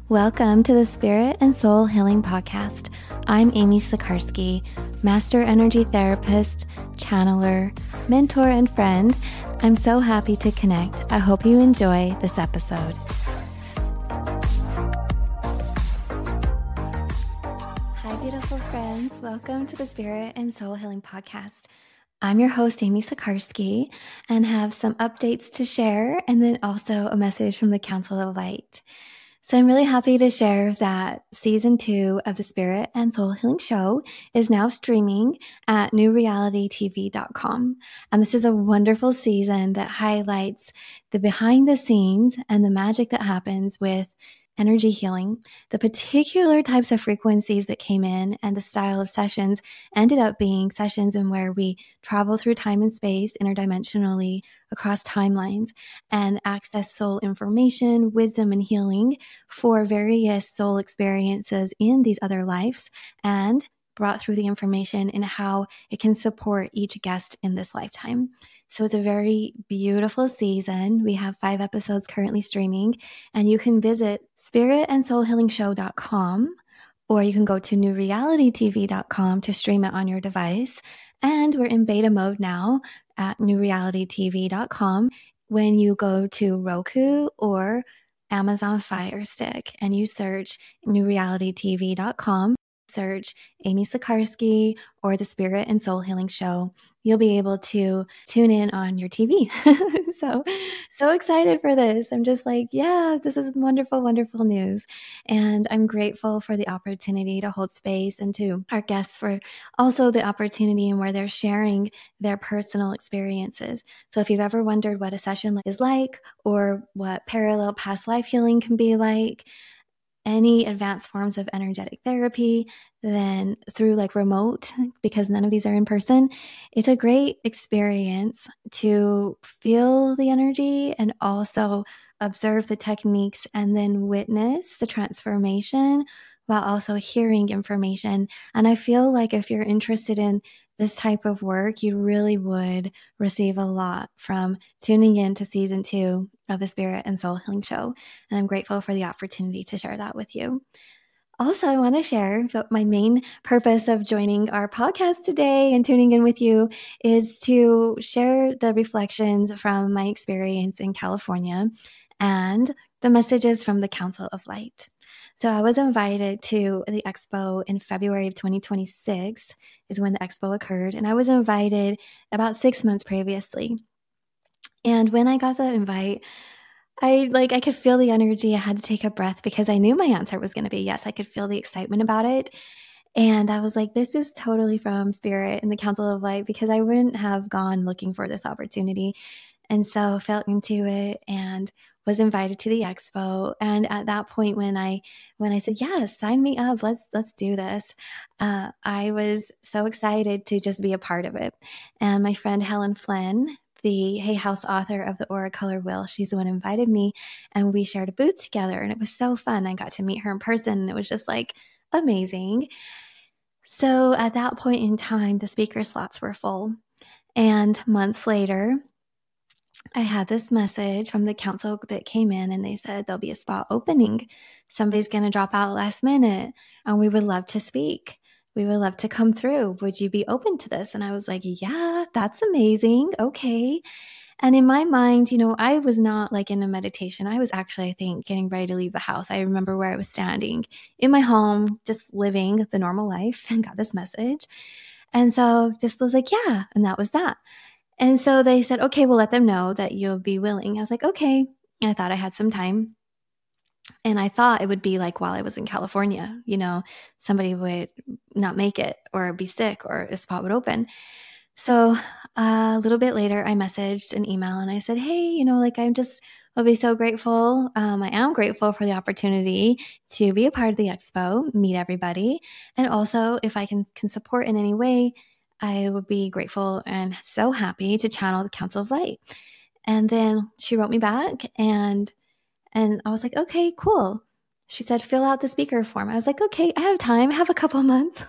Welcome to the Spirit and Soul Healing Podcast. I'm Amy Sikarsky, Master Energy Therapist, Channeler, Mentor, and Friend. I'm so happy to connect. I hope you enjoy this episode. Hi, beautiful friends. Welcome to the Spirit and Soul Healing Podcast. I'm your host, Amy Sikarsky, and have some updates to share, and then also a message from the Council of Light. So I'm really happy to share that season 2 of the Spirit and Soul Healing Show is now streaming at newrealitytv.com. And this is a wonderful season that highlights the behind the scenes and the magic that happens with energy healing. The particular types of frequencies that came in and the style of sessions ended up being sessions in where we travel through time and space interdimensionally across timelines and access soul information, wisdom, and healing for various soul experiences in these other lives, and brought through the information in how it can support each guest in this lifetime. So it's a very beautiful season. We have 5 episodes currently streaming, and you can visit spiritandsoulhealingshow.com, or you can go to newrealitytv.com to stream it on your device. And we're in beta mode now at newrealitytv.com when you go to Roku or Amazon Fire Stick and you search newrealitytv.com, search Amy Sikarsky or the Spirit and Soul Healing Show. You'll be able to tune in on your TV. So excited for this. I'm just like, yeah, this is wonderful, wonderful news. And I'm grateful for the opportunity to hold space, and to our guests for also the opportunity and where they're sharing their personal experiences. So if you've ever wondered what a session is like, or what parallel past life healing can be like, any advanced forms of energetic therapy, then through like remote, because none of these are in person, it's a great experience to feel the energy and also observe the techniques and then witness the transformation while also hearing information. And I feel like if you're interested in this type of work, you really would receive a lot from tuning in to season 2 of the Spirit and Soul Healing Show. And I'm grateful for the opportunity to share that with you. Also, I want to share that my main purpose of joining our podcast today and tuning in with you is to share the reflections from my experience in California and the messages from the Council of Light. So I was invited to the expo in February of 2026 is when the expo occurred. And I was invited about 6 months previously. And when I got the invite, I could feel the energy. I had to take a breath because I knew my answer was going to be yes. I could feel the excitement about it. And I was like, this is totally from Spirit and the Council of Light, because I wouldn't have gone looking for this opportunity. And so felt into it and was invited to the expo. And at that point, when I said, yes, sign me up, let's do this, I was so excited to just be a part of it. And my friend Helen Flynn, the Hay House author of the Aura Color Wheel, she's the one who invited me, and we shared a booth together, and it was so fun. I got to meet her in person, and it was just like amazing. So at that point in time, the speaker slots were full. And months later, I had this message from the council that came in, and they said there'll be a spot opening. Somebody's going to drop out last minute, and we would love to speak. We would love to come through. Would you be open to this? And I was like, yeah, that's amazing. Okay. And in my mind, I was not like in a meditation. I was actually, I think, getting ready to leave the house. I remember where I was standing in my home, just living the normal life, and got this message. And so just was like, yeah. And that was that. And so they said, okay, we'll let them know that you'll be willing. I was like, okay. I thought I had some time. And I thought it would be like while I was in California, somebody would not make it or be sick or a spot would open. So a little bit later, I messaged an email and I said, hey, I'll be so grateful. I am grateful for the opportunity to be a part of the expo, meet everybody. And also if I can support in any way, I would be grateful and so happy to channel the Council of Light. And then she wrote me back and I was like, okay, cool. She said, fill out the speaker form. I was like, okay, I have time. I have a couple months.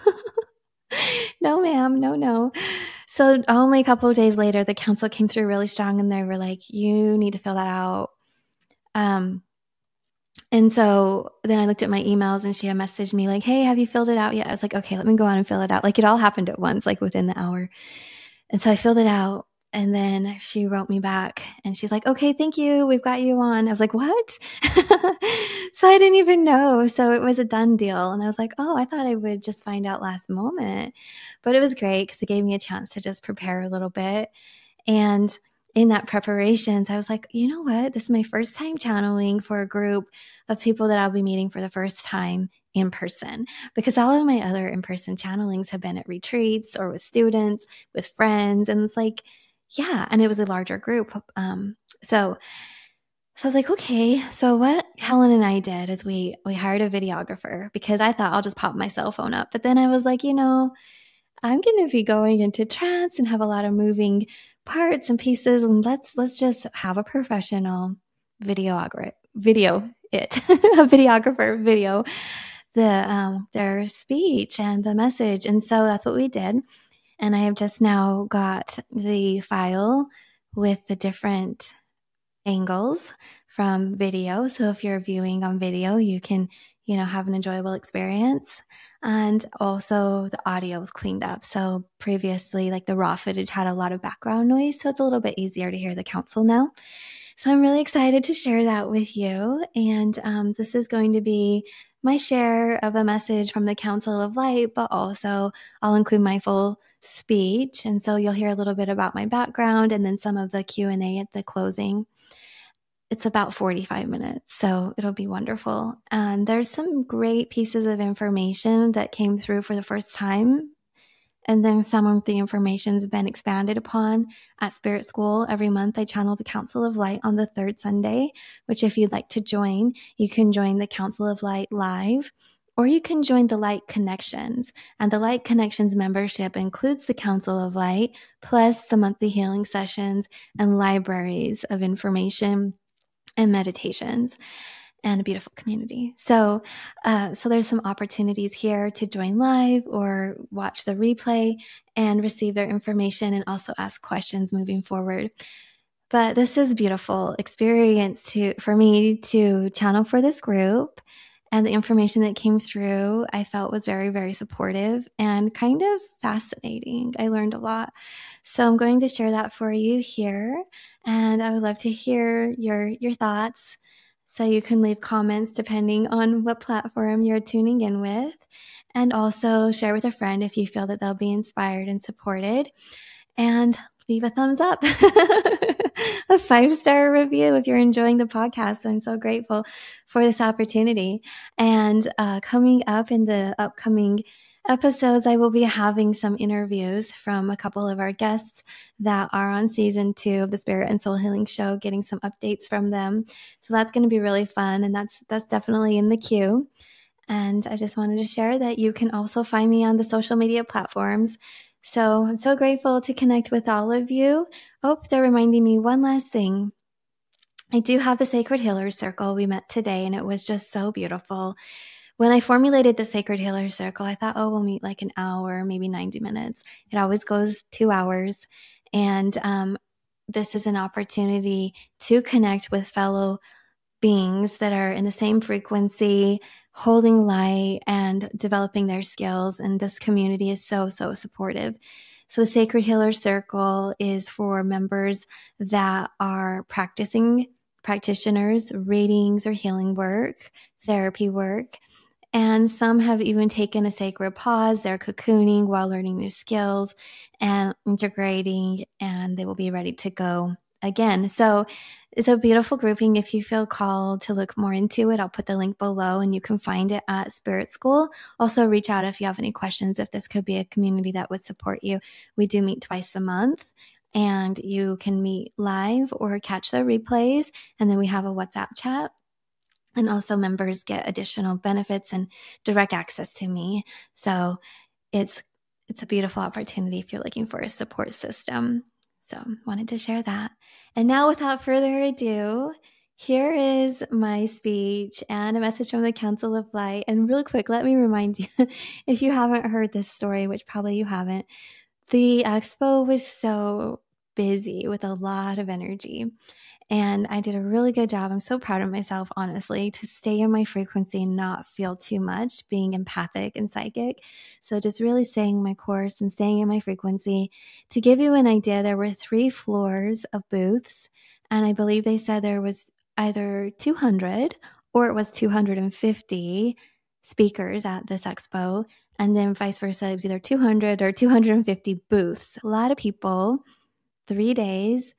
No, ma'am. No. So only a couple of days later, the council came through really strong and they were like, you need to fill that out. And so then I looked at my emails and she had messaged me like, hey, have you filled it out yet? I was like, okay, let me go on and fill it out. Like it all happened at once, like within the hour. And so I filled it out. And then she wrote me back and she's like, okay, thank you. We've got you on. I was like, what? So I didn't even know. So it was a done deal. And I was like, oh, I thought I would just find out last moment. But it was great because it gave me a chance to just prepare a little bit. And in that preparations, I was like, you know what? This is my first time channeling for a group of people that I'll be meeting for the first time in person, because all of my other in-person channelings have been at retreats or with students, with friends. And it's like, yeah. And it was a larger group. So I was like, okay. So what Helen and I did is we hired a videographer because I thought I'll just pop my cell phone up. But then I was like, I'm going to be going into trance and have a lot of moving parts and pieces, and let's just have a professional videographer video their speech and the message. And so that's what we did. And I have just now got the file with the different angles from video. So if you're viewing on video, you can, have an enjoyable experience. And also the audio is cleaned up. So previously, like the raw footage had a lot of background noise. So it's a little bit easier to hear the council now. So I'm really excited to share that with you. And this is going to be my share of a message from the Council of Light, but also I'll include my full speech. And so you'll hear a little bit about my background and then some of the Q&A at the closing. It's about 45 minutes, so it'll be wonderful. And there's some great pieces of information that came through for the first time. And then some of the information's been expanded upon at Spirit School. Every month I channel the Council of Light on the third Sunday, which if you'd like to join, you can join the Council of Light live, or you can join the Light Connections. And the Light Connections membership includes the Council of Light, plus the monthly healing sessions and libraries of information and meditations, and a beautiful community. So there's some opportunities here to join live or watch the replay and receive their information and also ask questions moving forward. But this is a beautiful experience for me to channel for this group. And the information that came through, I felt was very, very supportive and kind of fascinating. I learned a lot. So I'm going to share that for you here. And I would love to hear your thoughts. So you can leave comments depending on what platform you're tuning in with. And also share with a friend if you feel that they'll be inspired and supported. And leave a thumbs up, a 5-star review if you're enjoying the podcast. I'm so grateful for this opportunity. And coming up in the upcoming episodes, I will be having some interviews from a couple of our guests that are on season 2 of the Spirit and Soul Healing Show, getting some updates from them. So that's going to be really fun. And that's definitely in the queue. And I just wanted to share that you can also find me on the social media platforms. So I'm so grateful to connect with all of you. Oh, they're reminding me one last thing. I do have the Sacred Healer Circle. We met today and it was just so beautiful. When I formulated the Sacred Healer Circle, I thought, we'll meet like an hour, maybe 90 minutes. It always goes 2 hours. And this is an opportunity to connect with fellow beings that are in the same frequency, holding light and developing their skills. And this community is so, so supportive. So the Sacred Healer Circle is for members that are practitioners, readings or healing work, therapy work. And some have even taken a sacred pause. They're cocooning while learning new skills and integrating, and they will be ready to go again. So it's a beautiful grouping. If you feel called to look more into it, I'll put the link below and you can find it at Spirit School. Also reach out if you have any questions, if this could be a community that would support you. We do meet twice a month and you can meet live or catch the replays. And then we have a WhatsApp chat. And also members get additional benefits and direct access to me. So it's a beautiful opportunity if you're looking for a support system. So wanted to share that. And now without further ado, here is my speech and a message from the Council of Light. And real quick, let me remind you, if you haven't heard this story, which probably you haven't, the expo was so busy with a lot of energy. And I did a really good job. I'm so proud of myself, honestly, to stay in my frequency and not feel too much, being empathic and psychic. So just really staying my course and staying in my frequency. To give you an idea, there were 3 floors of booths, and I believe they said there was either 200 or it was 250 speakers at this expo, and then vice versa. It was either 200 or 250 booths. A lot of people, 3 days,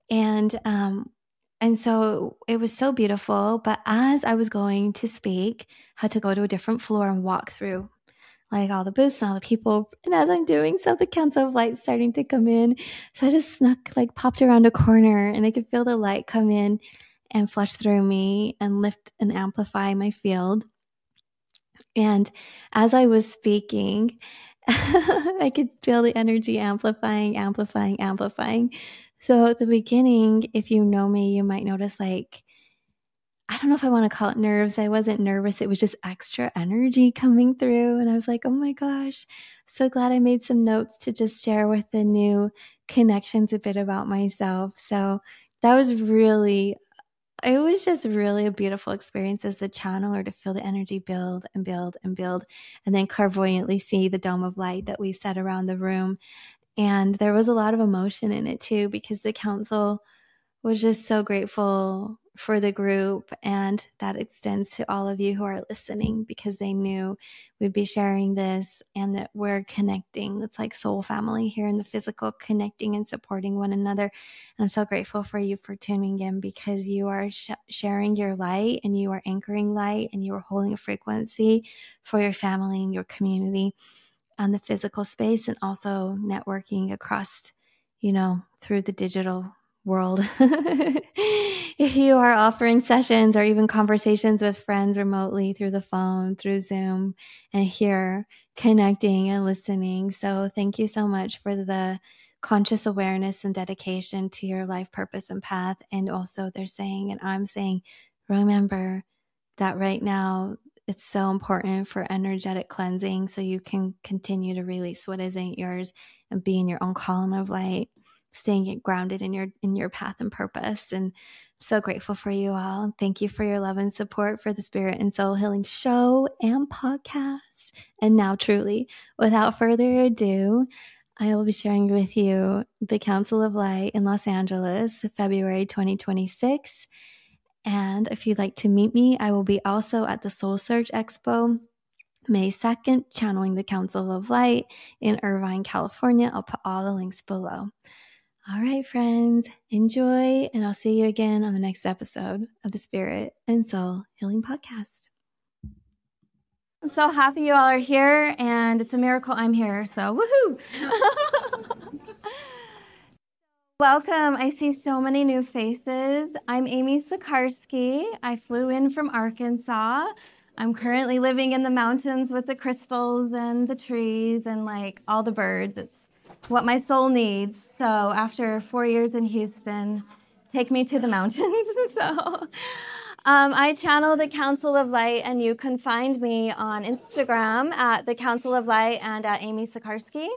and so it was so beautiful. But as I was going to speak, I had to go to a different floor and walk through like all the booths and all the people. And as I'm doing so, the Council of Light starting to come in. So I just snuck, like popped around a corner, and I could feel the light come in and flush through me and lift and amplify my field. And as I was speaking, I could feel the energy amplifying, amplifying, amplifying. So at the beginning, if you know me, you might notice, like, I don't know if I want to call it nerves. I wasn't nervous. It was just extra energy coming through. And I was like, oh my gosh, so glad I made some notes to just share with the new connections a bit about myself. So that was really, it was just really a beautiful experience as the channeler to feel the energy build and build and build, and then clairvoyantly see the dome of light that we set around the room. And there was a lot of emotion in it too, because the council was just so grateful for the group, and that extends to all of you who are listening, because they knew we'd be sharing this and that we're connecting. It's like soul family here in the physical, connecting and supporting one another. And I'm so grateful for you for tuning in, because you are sharing your light, and you are anchoring light, and you are holding a frequency for your family and your community on the physical space, and also networking across, through the digital world. If you are offering sessions or even conversations with friends remotely through the phone, through Zoom, and here connecting and listening. So thank you so much for the conscious awareness and dedication to your life purpose and path. And also they're saying, and I'm saying, remember that right now it's so important for energetic cleansing, so you can continue to release what isn't yours and be in your own column of light, staying grounded in your path and purpose. And I'm so grateful for you all. Thank you for your love and support for the Spirit and Soul Healing Show and podcast. And now, truly, without further ado, I will be sharing with you the Council of Light in Los Angeles, February 2026. And if you'd like to meet me, I will be also at the Soul Search Expo, May 2nd, channeling the Council of Light in Irvine, California. I'll put all the links below. All right, friends, enjoy, and I'll see you again on the next episode of the Spirit and Soul Healing Podcast. I'm so happy you all are here, and it's a miracle I'm here, so woohoo! Welcome. I see so many new faces. I'm Amy Sikarsky. I flew in from Arkansas. I'm currently living in the mountains with the crystals and the trees and like all the birds. It's what my soul needs. So after 4 years in Houston, take me to the mountains. I channel the Council of Light, and you can find me on Instagram at the Council of Light and at Amy Sikarsky.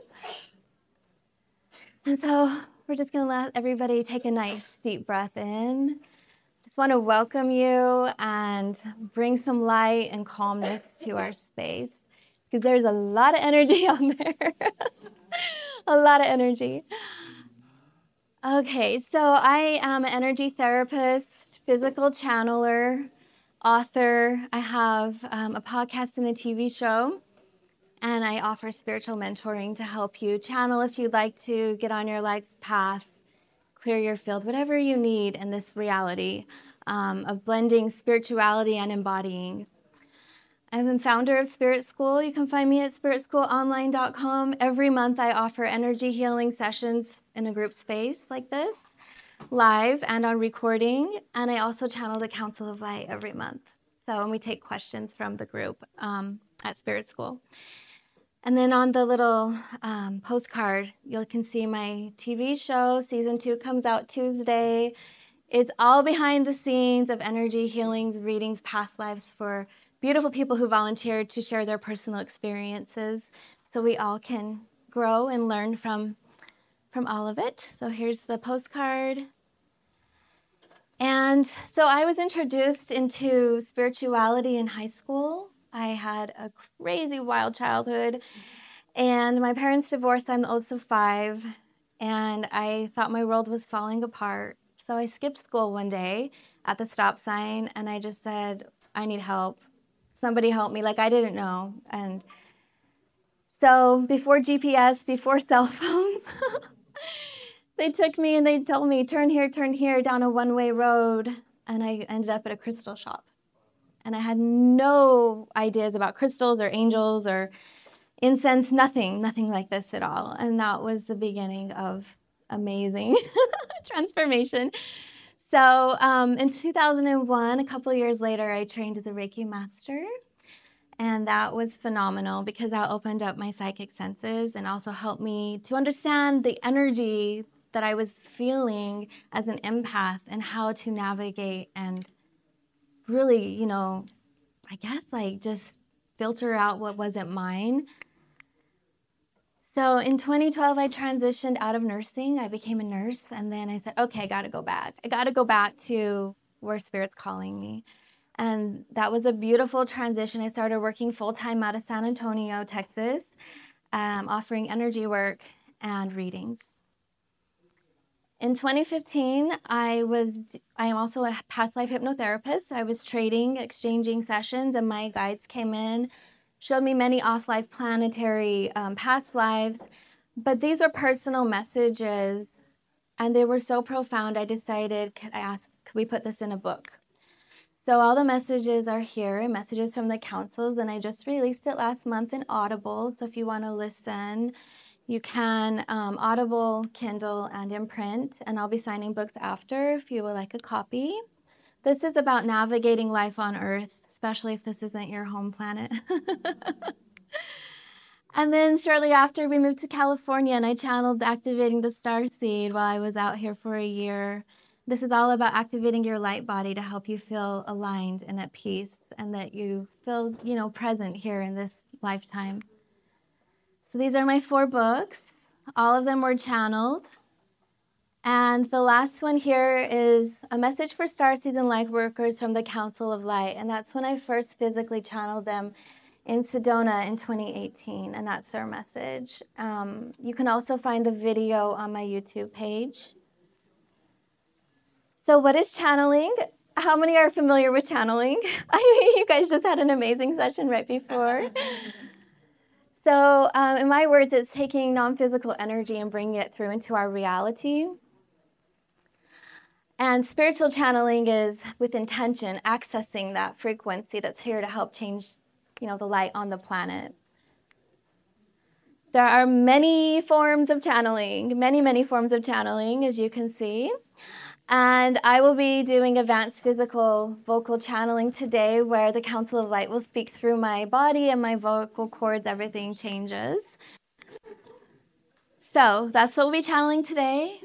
And so we're just going to let everybody take a nice deep breath in. Just want to welcome you and bring some light and calmness to our space, because there's a lot of energy on there. A lot of energy. Okay, so I am an energy therapist, physical channeler, author. I have a podcast and a TV show. And I offer spiritual mentoring to help you channel if you'd like to, get on your life path, clear your field, whatever you need in this reality of blending spirituality and embodying. I'm the founder of Spirit School. You can find me at spiritschoolonline.com. Every month I offer energy healing sessions in a group space like this, live and on recording. And I also channel the Council of Light every month. And we take questions from the group at Spirit School. And then on the little postcard, you can see my TV show. Season 2 comes out Tuesday. It's all behind the scenes of energy healings, readings, past lives for beautiful people who volunteered to share their personal experiences, so we all can grow and learn from all of it. So here's the postcard. And so I was introduced into spirituality in high school. I had a crazy wild childhood, and my parents divorced. I'm the oldest of 5, and I thought my world was falling apart. So I skipped school one day at the stop sign, and I just said, I need help. Somebody help me. Like, I didn't know. And so before GPS, before cell phones, they took me and they told me, turn here down a one-way road. And I ended up at a crystal shop. And I had no ideas about crystals or angels or incense, nothing like this at all. And that was the beginning of amazing transformation. So in 2001, a couple years later, I trained as a Reiki master. And that was phenomenal because that opened up my psychic senses and also helped me to understand the energy that I was feeling as an empath and how to navigate and really, I guess like just filter out what wasn't mine. So in 2012, I transitioned out of nursing. I became a nurse. And then I said, okay, I got to go back. I got to go back to where Spirit's calling me. And that was a beautiful transition. I started working full-time out of San Antonio, Texas, offering energy work and readings. In 2015, I am also a past life hypnotherapist. I was trading, exchanging sessions, and my guides came in, showed me many off-life planetary past lives. But these were personal messages, and they were so profound, I decided, could we put this in a book? So all the messages are here, messages from the councils, and I just released it last month in Audible. So if you want to listen, you can, Audible, Kindle, and in print, and I'll be signing books after if you would like a copy. This is about navigating life on Earth, especially if this isn't your home planet. And then shortly after, we moved to California, and I channeled Activating the Starseed while I was out here for a year. This is all about activating your light body to help you feel aligned and at peace, and that you feel, present here in this lifetime. So these are my 4 books. All of them were channeled. And the last one here is a message for starseeds and light workers from the Council of Light. And that's when I first physically channeled them in Sedona in 2018, and that's their message. You can also find the video on my YouTube page. So what is channeling? How many are familiar with channeling? I mean, you guys just had an amazing session right before. So in my words, it's taking non-physical energy and bringing it through into our reality. And spiritual channeling is with intention, accessing that frequency that's here to help change, the light on the planet. There are many forms of channeling, many forms of channeling, as you can see. And I will be doing advanced physical vocal channeling today, where the Council of Light will speak through my body and my vocal cords, everything changes. So that's what we'll be channeling today.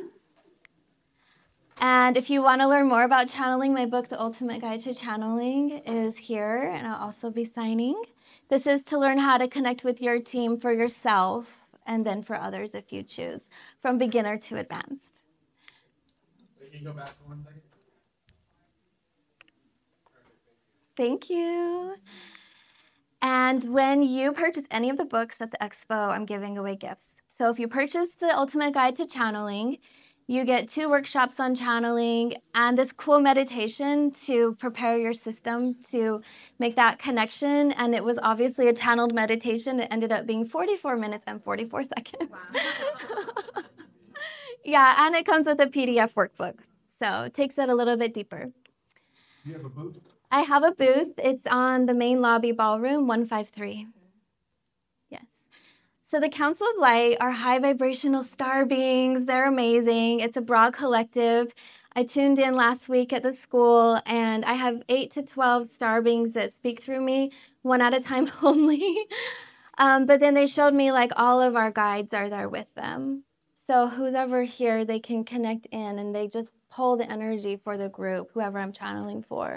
And if you want to learn more about channeling, my book, The Ultimate Guide to Channeling, is here, and I'll also be signing. This is to learn how to connect with your team for yourself and then for others if you choose, from beginner to advanced. Can you go back for 1 second? Thank you. And when you purchase any of the books at the expo, I'm giving away gifts. So if you purchase The Ultimate Guide to Channeling, you get 2 workshops on channeling and this cool meditation to prepare your system to make that connection. And it was obviously a channeled meditation. It ended up being 44 minutes and 44 seconds. Wow. Yeah, and it comes with a PDF workbook. So it takes it a little bit deeper. Do you have a booth? I have a booth. It's on the main lobby, ballroom 153. Yes. So the Council of Light are high vibrational star beings. They're amazing. It's a broad collective. I tuned in last week at the school, and I have 8 to 12 star beings that speak through me, one at a time only. But then they showed me like all of our guides are there with them. So who's ever here, they can connect in, and they just pull the energy for the group, whoever I'm channeling for.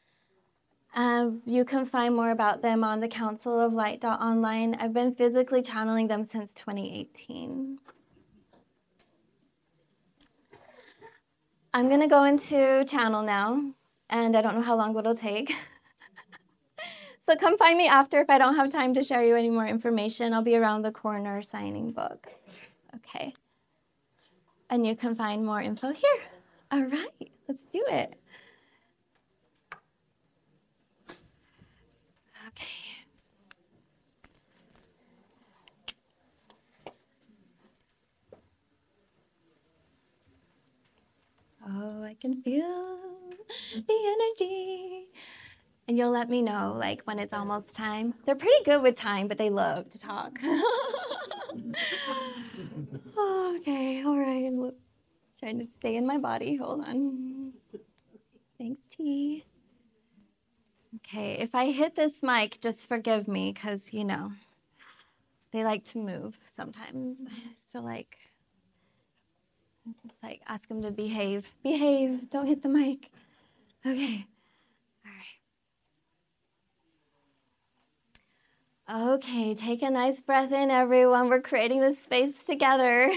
You can find more about them on the counciloflight.online. I've been physically channeling them since 2018. I'm going to go into channel now, and I don't know how long it'll take. So come find me after if I don't have time to share you any more information. I'll be around the corner signing books. Okay. And you can find more info here. All right, let's do it. Okay. Oh, I can feel the energy. And you'll let me know, like, when it's almost time. They're pretty good with time, but they love to talk. Okay, all right. I'm trying to stay in my body. Hold on. Thanks, T. Okay, if I hit this mic, just forgive me, because, you know, they like to move sometimes. I just feel like ask them to behave. Behave, don't hit the mic. Okay, all right. Okay, take a nice breath in, everyone. We're creating this space together.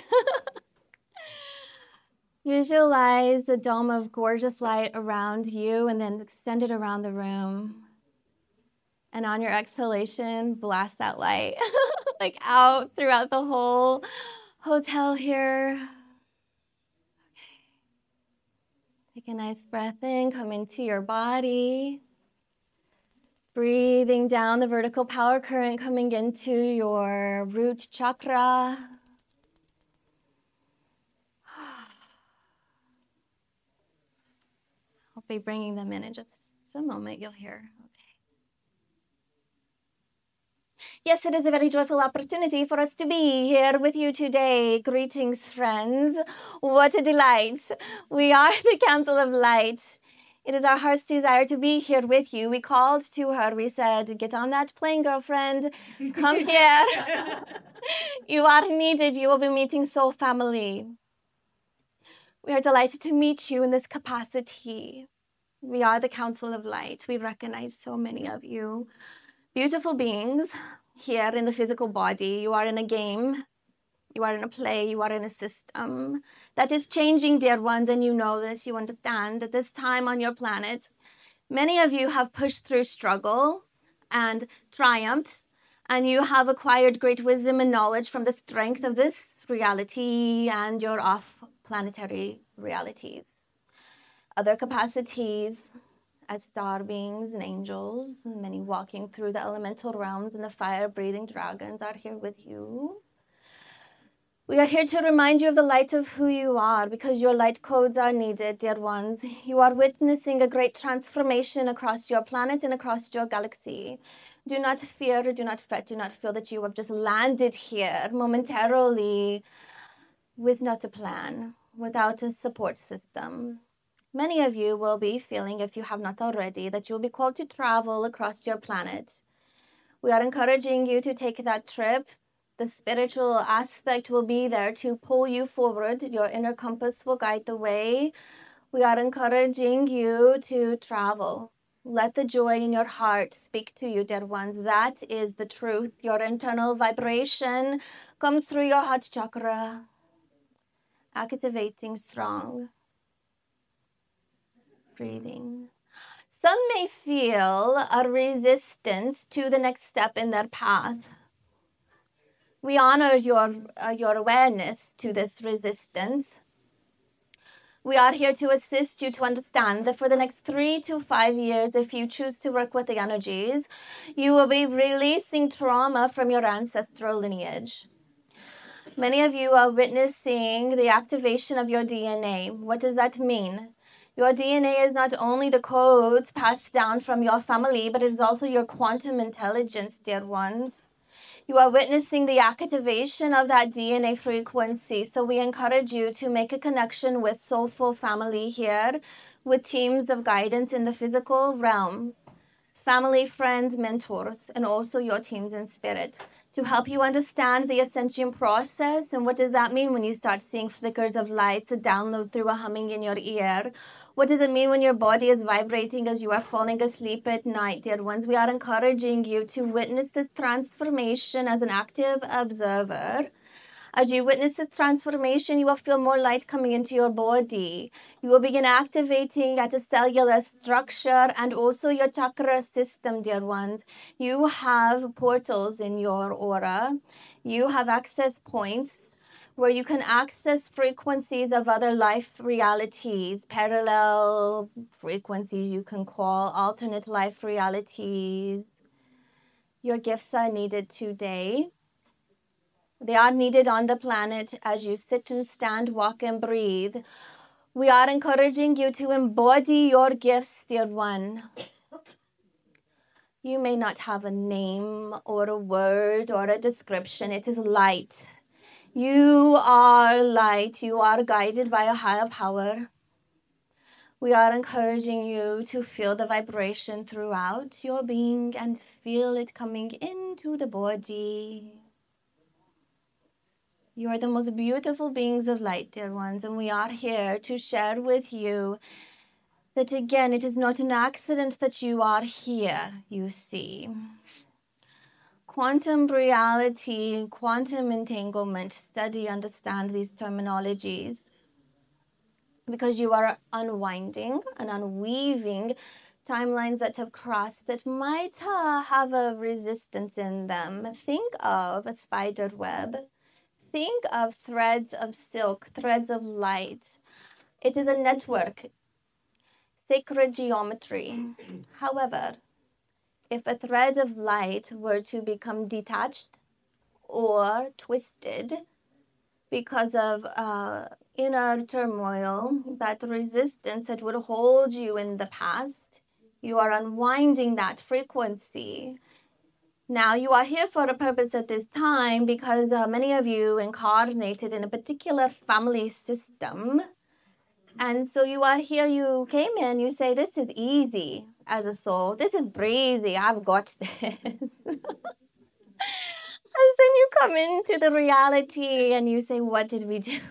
Visualize a dome of gorgeous light around you and then extend it around the room. And on your exhalation, blast that light like out throughout the whole hotel here. Okay. Take a nice breath in, come into your body. Breathing down the vertical power current coming into your root chakra. I'll be bringing them in just a moment, you'll hear. Yes, it is a very joyful opportunity for us to be here with you today. Greetings, friends. What a delight. We are the Council of Light. It is our heart's desire to be here with you. We called to her. We said, get on that plane, girlfriend. Come here. You are needed. You will be meeting Soul Family. We are delighted to meet you in this capacity. We are the Council of Light. We recognize so many of you. Beautiful beings here in the physical body. You are in a game. You are in a play. You are in a system that is changing, dear ones, and you know this. You understand at this time on your planet, many of you have pushed through struggle and triumphed, and you have acquired great wisdom and knowledge from the strength of this reality and your off-planetary realities. Other capacities as star beings and angels, and many walking through the elemental realms and the fire-breathing dragons are here with you. We are here to remind you of the light of who you are, because your light codes are needed, dear ones. You are witnessing a great transformation across your planet and across your galaxy. Do not fear, do not fret, do not feel that you have just landed here momentarily with not a plan, without a support system. Many of you will be feeling, if you have not already, that you will be called to travel across your planet. We are encouraging you to take that trip. The spiritual aspect will be there to pull you forward. Your inner compass will guide the way. We are encouraging you to travel. Let the joy in your heart speak to you, dear ones. That is the truth. Your internal vibration comes through your heart chakra, activating strong. Breathing. Some may feel a resistance to the next step in their path. We honor your awareness to this resistance. We are here to assist you to understand that for the next 3 to 5 years, if you choose to work with the energies, you will be releasing trauma from your ancestral lineage. Many of you are witnessing the activation of your DNA. What does that mean? Your DNA is not only the codes passed down from your family, but it is also your quantum intelligence, dear ones. You are witnessing the activation of that DNA frequency. So we encourage you to make a connection with Soulful Family here, with teams of guidance in the physical realm, family, friends, mentors, and also your teams in spirit, to help you understand the ascension process. And what does that mean when you start seeing flickers of lights, a download through a humming in your ear? What does it mean when your body is vibrating as you are falling asleep at night, dear ones? We are encouraging you to witness this transformation as an active observer, As you witness this transformation, you will feel more light coming into your body. You will begin activating at a cellular structure and also your chakra system, dear ones. You have portals in your aura. You have access points where you can access frequencies of other life realities, parallel frequencies you can call, alternate life realities. Your gifts are needed today. They are needed on the planet as you sit and stand, walk and breathe. We are encouraging you to embody your gifts, dear one. You may not have a name or a word or a description. It is light. You are light. You are guided by a higher power. We are encouraging you to feel the vibration throughout your being and feel it coming into the body. You are the most beautiful beings of light, dear ones, and we are here to share with you that, again, it is not an accident that you are here, you see. Quantum reality, quantum entanglement, study, understand these terminologies, because you are unwinding and unweaving timelines that have crossed that might have a resistance in them. Think of a spider web. Think of threads of silk, threads of light. It is a network, sacred geometry. However, if a thread of light were to become detached or twisted because of inner turmoil, that resistance that would hold you in the past, you are unwinding that frequency. Now, you are here for a purpose at this time because many of you incarnated in a particular family system. And so you are here, you came in, you say, this is easy as a soul. This is breezy. I've got this. And then you come into the reality and you say, what did we do?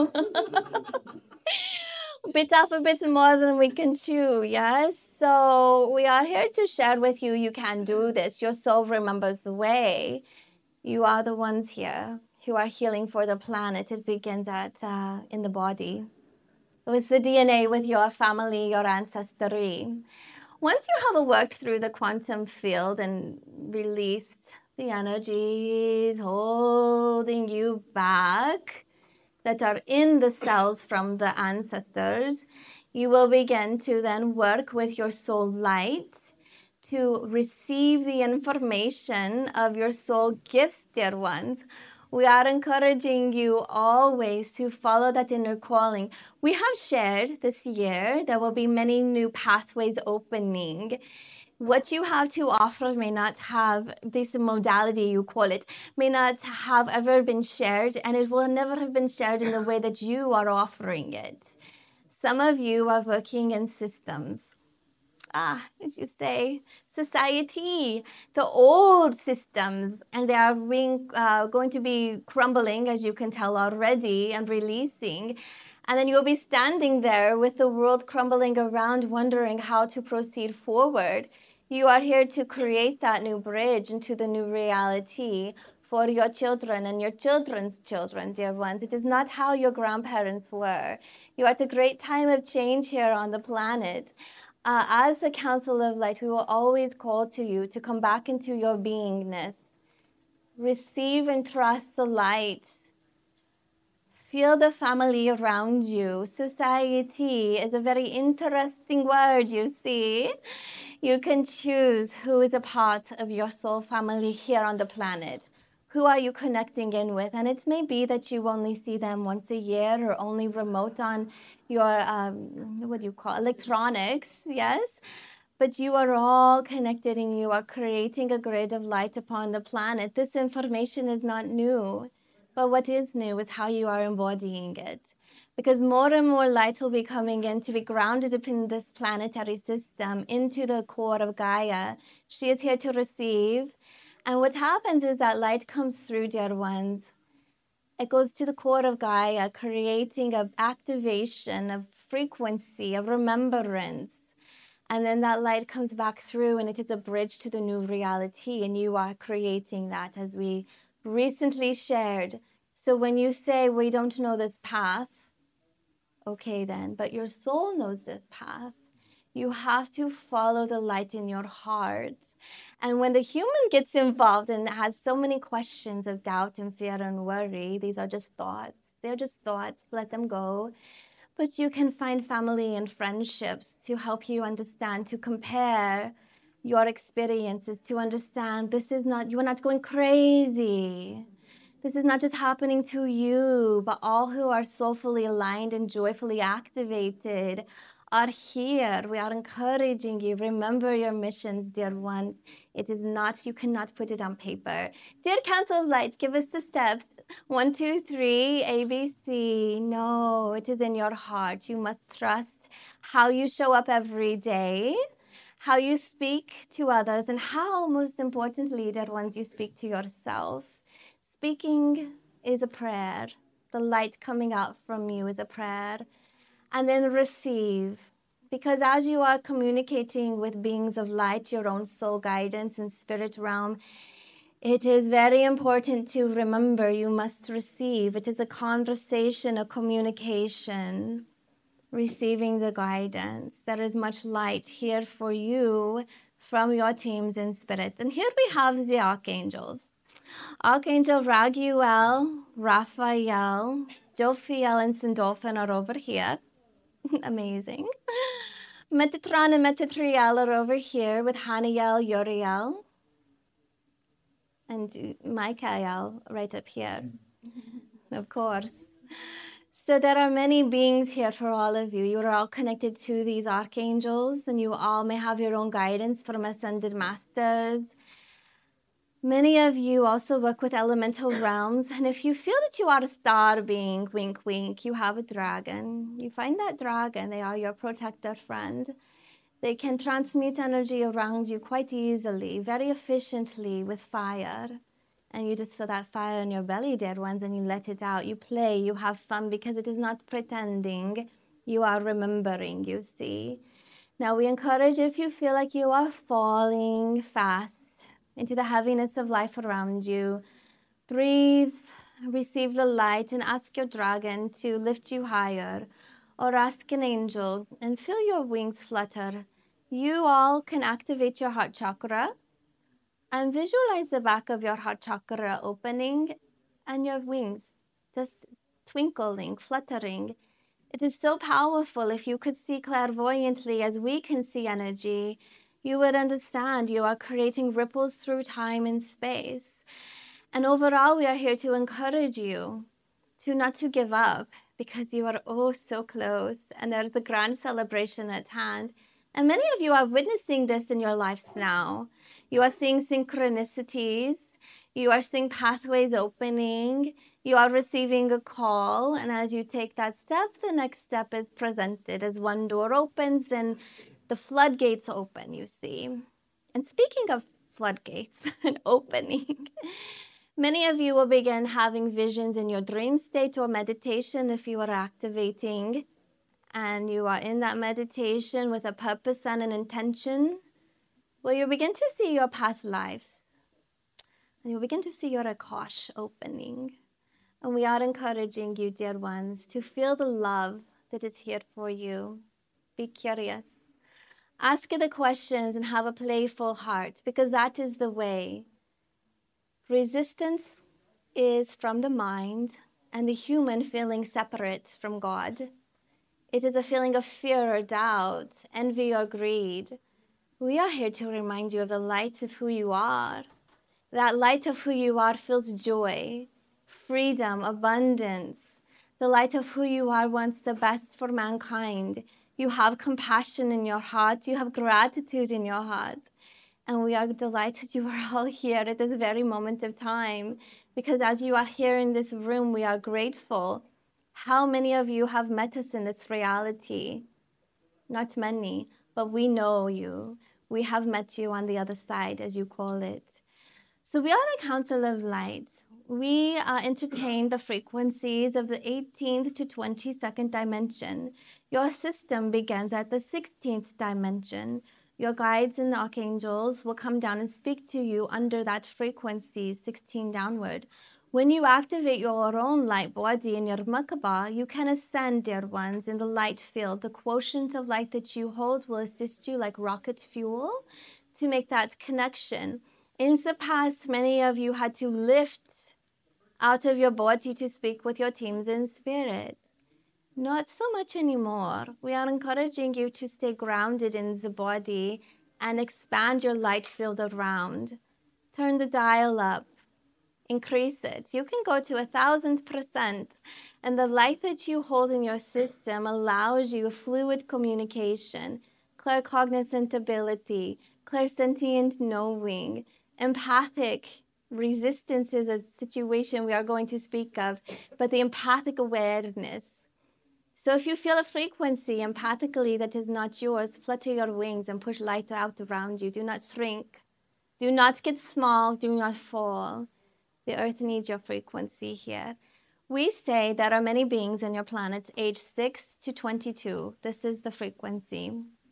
Bit off a bit more than we can chew, yes? So we are here to share with you, you can do this. Your soul remembers the way. You are the ones here who are healing for the planet. It begins in the body. It's the DNA with your family, your ancestry. Once you have worked through the quantum field and released the energies holding you back that are in the cells from the ancestors, you will begin to then work with your soul light to receive the information of your soul gifts, dear ones. We are encouraging you always to follow that inner calling. We have shared this year, there will be many new pathways opening. What you have to offer may not have this modality, you call it, may not have ever been shared, and it will never have been shared in the way that you are offering it. Some of you are working in systems. As you say, society, the old systems, and they are going to be crumbling, as you can tell already, and releasing. And then you'll be standing there with the world crumbling around, wondering how to proceed forward. You are here to create that new bridge into the new reality for your children and your children's children, dear ones. It is not how your grandparents were. You are at a great time of change here on the planet. As a Council of Light, we will always call to you to come back into your beingness. Receive and trust the light. Feel the family around you. Society is a very interesting word, you see. You can choose who is a part of your soul family here on the planet. Who are you connecting in with? And it may be that you only see them once a year or only remote on your, what do you call, electronics, yes? But you are all connected and you are creating a grid of light upon the planet. This information is not new, but what is new is how you are embodying it. Because more and more light will be coming in to be grounded up in this planetary system, into the core of Gaia. She is here to receive. And what happens is that light comes through, dear ones. It goes to the core of Gaia, creating an activation of frequency, of remembrance. And then that light comes back through and it is a bridge to the new reality. And you are creating that, as we recently shared. So when you say we don't know this path, okay then, but your soul knows this path. You have to follow the light in your heart. And when the human gets involved and has so many questions of doubt and fear and worry, these are just thoughts. They're just thoughts. Let them go. But you can find family and friendships to help you understand, to compare your experiences, to understand this is not, you are not going crazy. This is not just happening to you, but all who are soulfully aligned and joyfully activated are here. We are encouraging you. Remember your missions, dear ones. It is not, you cannot put it on paper. Dear Council of Light, give us the steps. 1, 2, 3, ABC. No, it is in your heart. You must trust how you show up every day, how you speak to others, and how, most importantly, dear ones, you speak to yourself. Speaking is a prayer. The light coming out from you is a prayer. And then receive. Because as you are communicating with beings of light, your own soul guidance and spirit realm, it is very important to remember you must receive. It is a conversation, a communication, receiving the guidance. There is much light here for you from your teams and spirits. And here we have the archangels. Archangel Raguel, Raphael, Jophiel, and Sindolfin are over here. Amazing. Metatron and Metatriel are over here with Haniel, Uriel, and Michael right up here, of course. So there are many beings here for all of you. You are all connected to these archangels, and you all may have your own guidance from ascended masters. Many of you also work with elemental realms, and if you feel that you are a star being, wink, wink, you have a dragon. You find that dragon, they are your protector friend. They can transmute energy around you quite easily, very efficiently with fire. And you just feel that fire in your belly, dear ones, and you let it out. You play, you have fun, because it is not pretending. You are remembering, you see. Now we encourage, if you feel like you are falling fast into the heaviness of life around you, breathe, receive the light, and ask your dragon to lift you higher, or ask an angel and feel your wings flutter. You all can activate your heart chakra and visualize the back of your heart chakra opening and your wings just twinkling, fluttering. It is so powerful. If you could see clairvoyantly as we can see energy, you would understand you are creating ripples through time and space. And overall, we are here to encourage you not to give up, because you are oh so close, and there's a grand celebration at hand. And many of you are witnessing this in your lives now. You are seeing synchronicities. You are seeing pathways opening. You are receiving a call. And as you take that step, the next step is presented. As one door opens, then the floodgates open, you see. And speaking of floodgates and opening, many of you will begin having visions in your dream state or meditation if you are activating, and you are in that meditation with a purpose and an intention. Well, you begin to see your past lives, and you begin to see your Akash opening. And we are encouraging you, dear ones, to feel the love that is here for you. Be curious. Ask the questions and have a playful heart, because that is the way. Resistance is from the mind and the human feeling separate from God. It is a feeling of fear or doubt, envy or greed. We are here to remind you of the light of who you are. That light of who you are feels joy, freedom, abundance. The light of who you are wants the best for mankind. You have compassion in your heart. You have gratitude in your heart. And we are delighted you are all here at this very moment of time, because as you are here in this room, we are grateful. How many of you have met us in this reality? Not many, but we know you. We have met you on the other side, as you call it. So we are a council of light. We entertain the frequencies of the 18th to 22nd dimension. Your system begins at the 16th dimension. Your guides and archangels will come down and speak to you under that frequency, 16 downward. When you activate your own light body in your Merkaba, you can ascend, dear ones, in the light field. The quotient of light that you hold will assist you like rocket fuel to make that connection. In the past, many of you had to lift out of your body to speak with your teams in spirit. Not so much anymore. We are encouraging you to stay grounded in the body and expand your light field around. Turn the dial up. Increase it. You can go to 1,000%. And the light that you hold in your system allows you fluid communication, claircognizant ability, clairsentient knowing, empathic resistance is a situation we are going to speak of, but the empathic awareness. So if you feel a frequency empathically that is not yours, flutter your wings and push light out around you. Do not shrink. Do not get small. Do not fall. The earth needs your frequency here. We say there are many beings in your planets age 6 to 22. This is the frequency.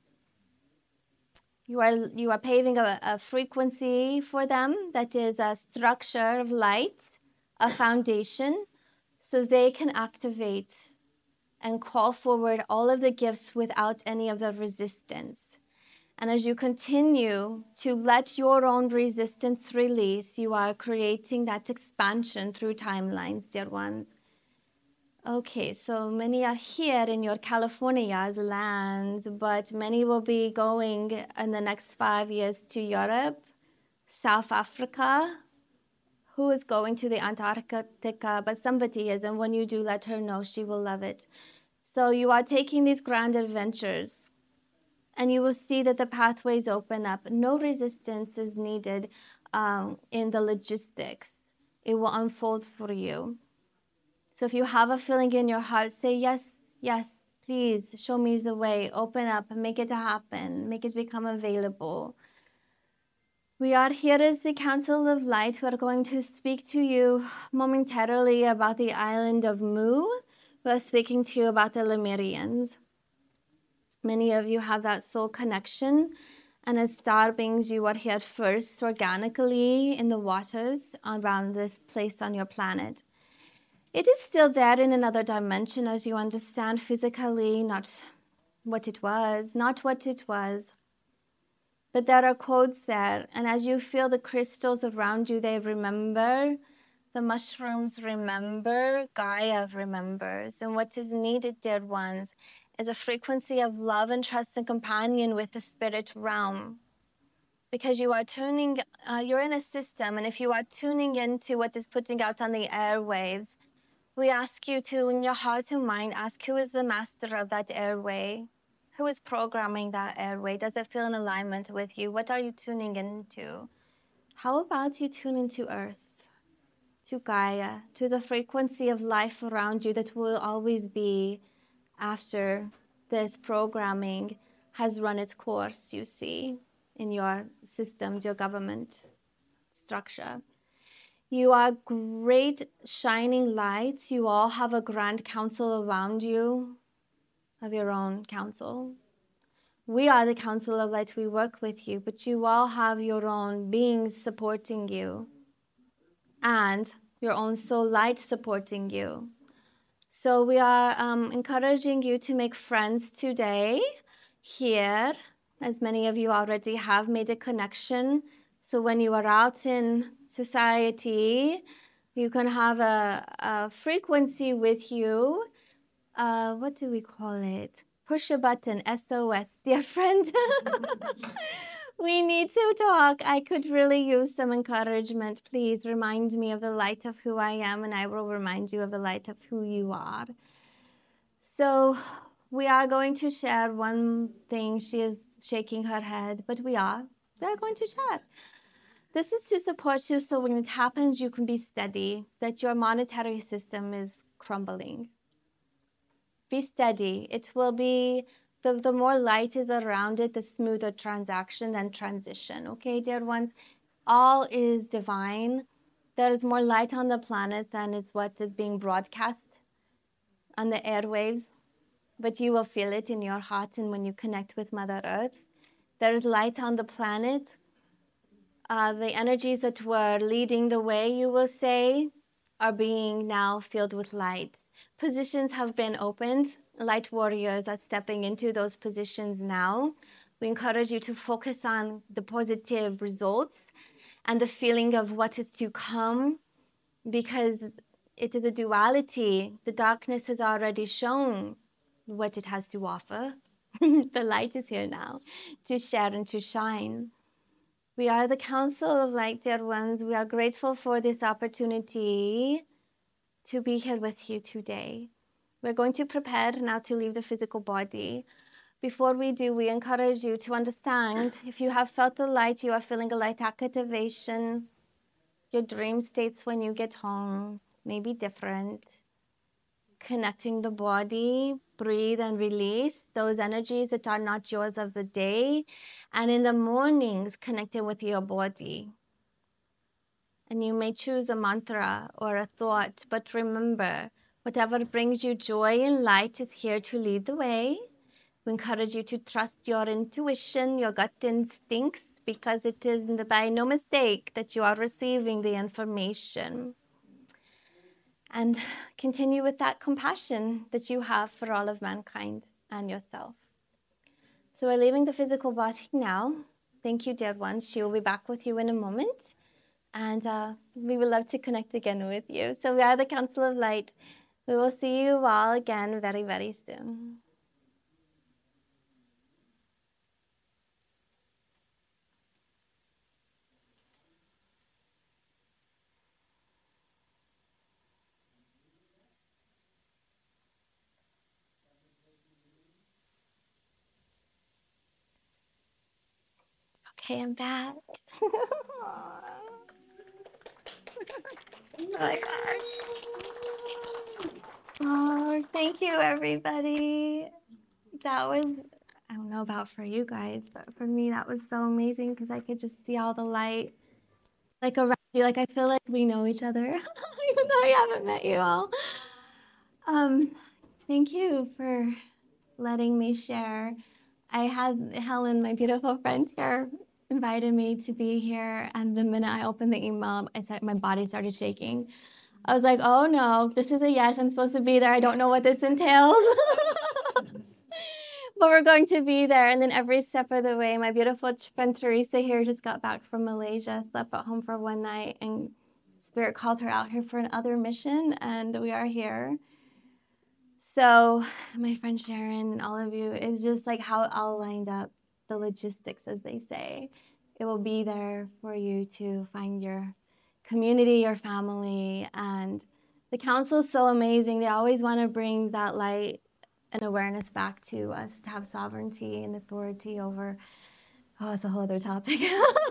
You are paving a frequency for them that is a structure of light, a foundation, so they can activate and call forward all of the gifts without any of the resistance. And as you continue to let your own resistance release, you are creating that expansion through timelines, dear ones. Okay, so many are here in your California's land, but many will be going in the next 5 years to Europe, South Africa. Who is going to the Antarctica? But somebody is, and when you do, let her know. She will love it. So you are taking these grand adventures, and you will see that the pathways open up. No resistance is needed in the logistics. It will unfold for you. So if you have a feeling in your heart, say, yes, yes, please show me the way. Open up, make it happen, make it become available. We are here as the Council of Light. We are going to speak to you momentarily about the island of Mu. We are speaking to you about the Lemurians. Many of you have that soul connection. And as star beings, you are here first organically in the waters around this place on your planet. It is still there in another dimension as you understand physically, not what it was. But there are codes there, and as you feel the crystals around you, they remember. The mushrooms remember. Gaia remembers. And what is needed, dear ones, is a frequency of love and trust and companion with the spirit realm. Because you are you're in a system, and if you are tuning into what is putting out on the airwaves, we ask you to, in your heart and mind, ask who is the master of that airway? Who is programming that airway? Does it feel in alignment with you? What are you tuning into? How about you tune into Earth, to Gaia, to the frequency of life around you that will always be after this programming has run its course, you see, in your systems, your government structure. You are great shining lights. You all have a grand council around you, of your own council. We are the Council of Light. We work with you, but you all have your own beings supporting you and your own soul light supporting you. So we are encouraging you to make friends today here, as many of you already have made a connection. So when you are out in society, you can have a frequency with you. What do we call it? Push a button, SOS, dear friend. We need to talk. I could really use some encouragement. Please remind me of the light of who I am, and I will remind you of the light of who you are. So we are going to share one thing. She is shaking her head, but we are going to share. This is to support you so when it happens, you can be steady, that your monetary system is crumbling. Be steady. It will be, the more light is around it, the smoother transaction and transition. Okay, dear ones? All is divine. There is more light on the planet than is what is being broadcast on the airwaves, but you will feel it in your heart and when you connect with Mother Earth. There is light on the planet. The energies that were leading the way, you will say, are being now filled with light. Positions have been opened. Light warriors are stepping into those positions now. We encourage you to focus on the positive results and the feeling of what is to come, because it is a duality. The darkness has already shown what it has to offer. The light is here now to share and to shine. We are the Council of Light, dear ones. We are grateful for this opportunity to be here with you today. We're going to prepare now to leave the physical body. Before we do, we encourage you to understand, if you have felt the light, you are feeling a light activation. Your dream states when you get home may be different. Connecting the body, breathe and release those energies that are not yours of the day. And in the mornings, connecting with your body. And you may choose a mantra or a thought, but remember, whatever brings you joy and light is here to lead the way. We encourage you to trust your intuition, your gut instincts, because it is by no mistake that you are receiving the information. And continue with that compassion that you have for all of mankind and yourself. So we're leaving the physical body now. Thank you, dear ones. She will be back with you in a moment. And we would love to connect again with you. So we are the Council of Light. We will see you all again very, very soon. Okay, I'm back. Oh my gosh. Oh, thank you, everybody. That was, I don't know about for you guys, but for me, that was so amazing because I could just see all the light like around you. Like I feel like we know each other, even though I haven't met you all. Thank you for letting me share. I had Helen, my beautiful friend here, invited me to be here, and the minute I opened the email, my body started shaking. I was like, oh no, this is a yes, I'm supposed to be there. I don't know what this entails. But we're going to be there. And then every step of the way, my beautiful friend Teresa here just got back from Malaysia, slept at home for one night, and Spirit called her out here for another mission, and we are here. So my friend Sharon and all of you, it was just like how it all lined up, the logistics, as they say. It will be there for you to find your community, your family. And the council is so amazing. They always want to bring that light and awareness back to us, to have sovereignty and authority over, oh, it's a whole other topic.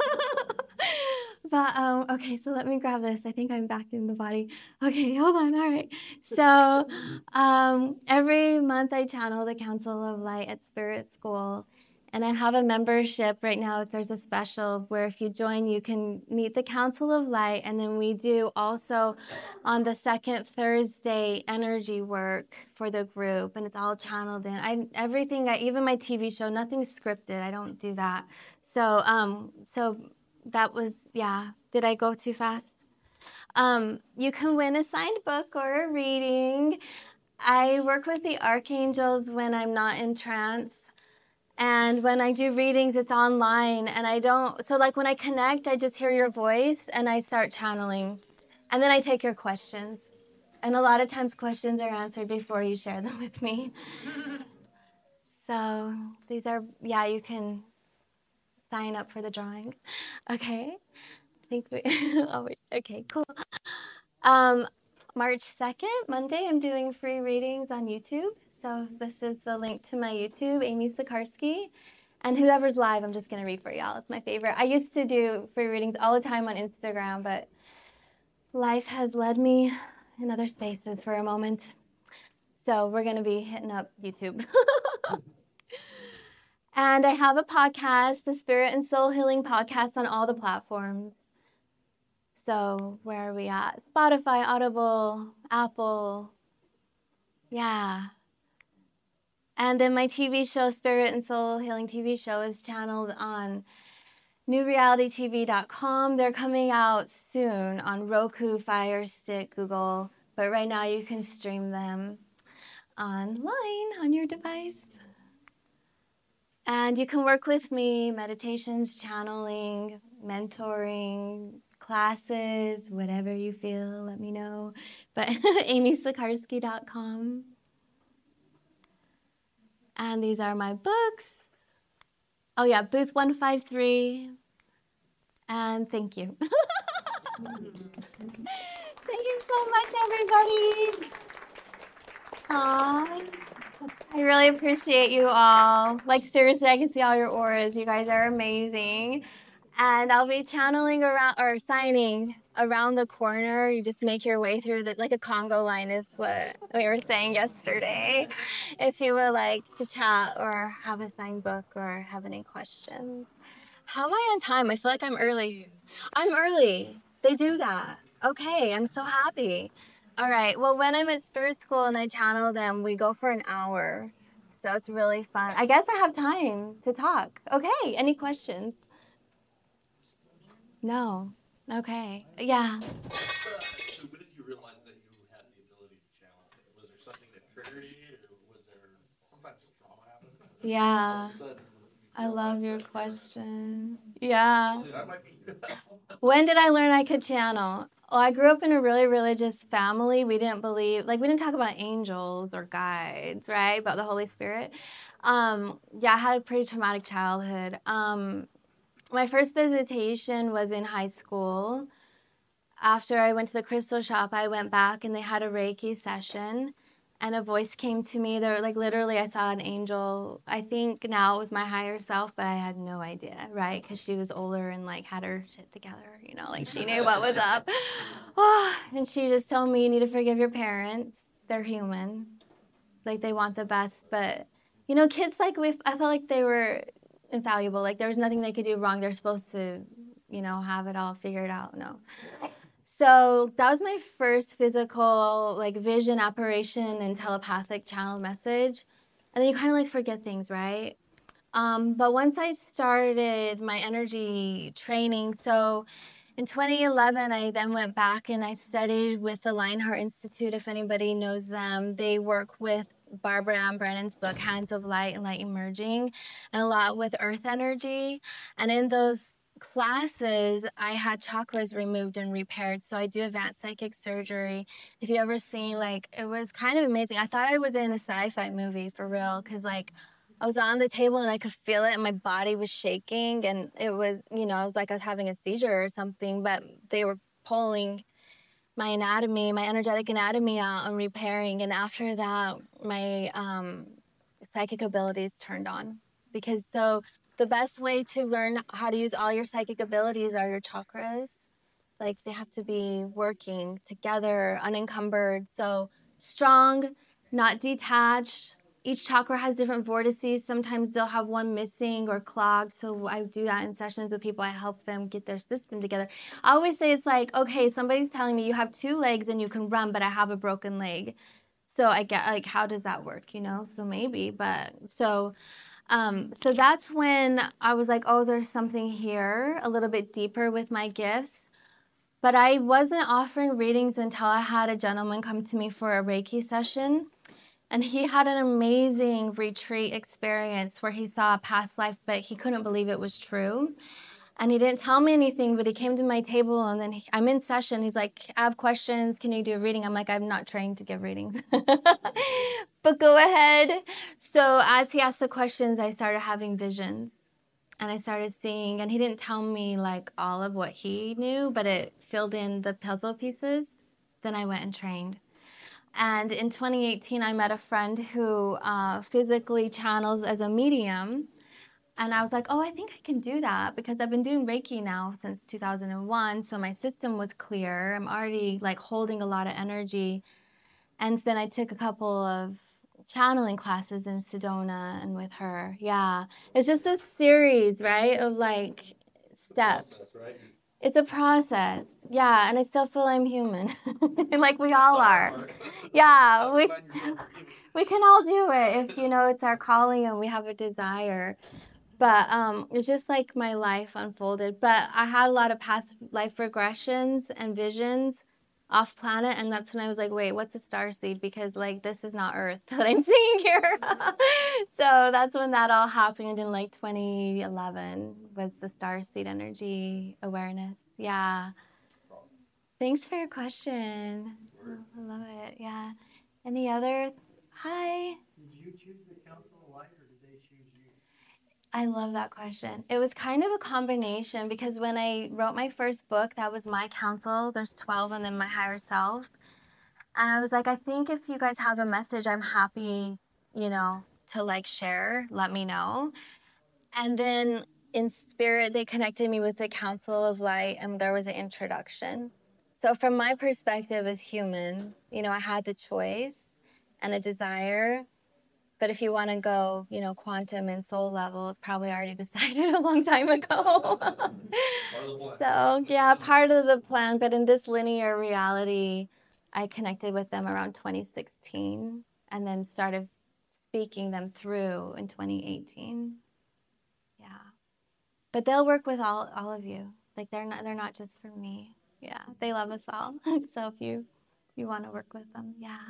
But, okay, so let me grab this. I think I'm back in the body. Okay, hold on. All right. So every month I channel the Council of Light at Spirit School. And I have a membership right now. There's a special where if you join, you can meet the Council of Light. And then we do also on the second Thursday energy work for the group. And it's all channeled in. Even my TV show, nothing's scripted. I don't do that. So that was, yeah. Did I go too fast? You can win a signed book or a reading. I work with the archangels when I'm not in trance. And when I do readings, it's online. And so like when I connect, I just hear your voice and I start channeling. And then I take your questions. And a lot of times questions are answered before you share them with me. So these are, yeah, you can sign up for the drawing. Okay. I think okay, cool. March 2nd, Monday, I'm doing free readings on YouTube. So this is the link to my YouTube, Amy Sikarsky. And whoever's live, I'm just going to read for y'all. It's my favorite. I used to do free readings all the time on Instagram, but life has led me in other spaces for a moment. So we're going to be hitting up YouTube. And I have a podcast, the Spirit and Soul Healing Podcast, on all the platforms. So where are we at? Spotify, Audible, Apple. Yeah. And then my TV show, Spirit and Soul Healing TV show, is channeled on NewRealityTV.com. They're coming out soon on Roku, Fire Stick, Google. But right now you can stream them online on your device. And you can work with me, meditations, channeling, mentoring, classes, whatever you feel, let me know. But amysikarsky.com. And these are my books. Oh yeah, booth 153. And thank you. Thank you so much, everybody. Aww. I really appreciate you all. Like, seriously, I can see all your auras. You guys are amazing. And I'll be channeling around or signing around the corner. You just make your way through like a Congo line is what we were saying yesterday. If you would like to chat or have a signed book or have any questions. How am I on time? I feel like I'm early. I'm early. They do that. Okay, I'm so happy. All right. Well, when I'm at Spirit School and I channel them, we go for an hour. So it's really fun. I guess I have time to talk. Okay. Any questions? No. Okay. Yeah. So when did you realize that you had the ability to channel? Was there something that triggered you, or was there sometimes trauma happens? Yeah. All of a sudden, I love your question. Yeah. that might be. When did I learn I could channel? Well, I grew up in a really religious family. We didn't believe, like, we didn't talk about angels or guides, right? About the Holy Spirit. Yeah, I had a pretty traumatic childhood. My first visitation was in high school. After I went to the crystal shop, I went back and they had a Reiki session. And a voice came to me. There, like, literally, I saw an angel. I think now it was my higher self, but I had no idea, right? Because she was older and, like, had her shit together, you know, like, she knew what was up. Oh, and she just told me, you need to forgive your parents. They're human. Like, they want the best. But, you know, kids, like, I felt like they were infallible. Like, there was nothing they could do wrong. They're supposed to, you know, have it all figured out. No. So that was my first physical, like, vision, apparition, and telepathic channel message. And then you kind of, like, forget things, right? But once I started my energy training, so in 2011, I then went back and I studied with the Lionheart Institute. If anybody knows them, they work with Barbara Ann Brennan's book, Hands of Light and Light Emerging, and a lot with earth energy. And in those classes, I had chakras removed and repaired. So I do advanced psychic surgery. If you ever seen, like, it was kind of amazing. I thought I was in a sci-fi movie for real, because, like, I was on the table and I could feel it and my body was shaking, and it was, you know, it was like I was having a seizure or something, but they were pulling my anatomy, my energetic anatomy out and repairing. And after that, my psychic abilities turned on. Because so the best way to learn how to use all your psychic abilities are your chakras. Like, they have to be working together, unencumbered. So strong, not detached. Each chakra has different vortices. Sometimes they'll have one missing or clogged. So I do that in sessions with people. I help them get their system together. I always say it's like, okay, somebody's telling me you have 2 legs and you can run, but I have a broken leg. So I get, like, how does that work, you know? So maybe, but so that's when I was like, oh, there's something here a little bit deeper with my gifts. But I wasn't offering readings until I had a gentleman come to me for a Reiki session. And he had an amazing retreat experience where he saw a past life, but he couldn't believe it was true. And he didn't tell me anything, but he came to my table, and then I'm in session. He's like, I have questions. Can you do a reading? I'm like, I'm not trained to give readings. But go ahead. So as he asked the questions, I started having visions. And I started seeing, and he didn't tell me, like, all of what he knew, but it filled in the puzzle pieces. Then I went and trained. And in 2018, I met a friend who physically channels as a medium. And I was like, oh, I think I can do that, because I've been doing Reiki now since 2001. So my system was clear. I'm already, like, holding a lot of energy. And then I took a couple of channeling classes in Sedona and with her. Yeah. It's just a series, right, of, like, steps. Right? It's a process. Yeah. And I still feel I'm human. Like we all are. Yeah. We can all do it if, you know, it's our calling and we have a desire. But it's just like my life unfolded. But I had a lot of past life regressions and visions off planet, and that's when I was like, wait, what's a star seed? Because like this is not Earth that I'm seeing here. So that's when that all happened in like 2011 was the star seed energy awareness. Yeah. Thanks for your question. I love it. Yeah. Any other? Hi. Did you choose the Council of Light or did they choose you? I love that question. It was kind of a combination because when I wrote my first book, that was my council. There's 12 and then my higher self. And I was like, I think if you guys have a message, I'm happy, to like share, let me know. And then in spirit, they connected me with the Council of Light and there was an introduction. So from my perspective as human, I had the choice and a desire. But if you want to go, quantum and soul level, it's probably already decided a long time ago. So, yeah, part of the plan. But in this linear reality, I connected with them around 2016 and then started speaking them through in 2018. Yeah. But they'll work with all of you. Like they're not just for me. Yeah. They love us all. So if you want to work with them, yeah.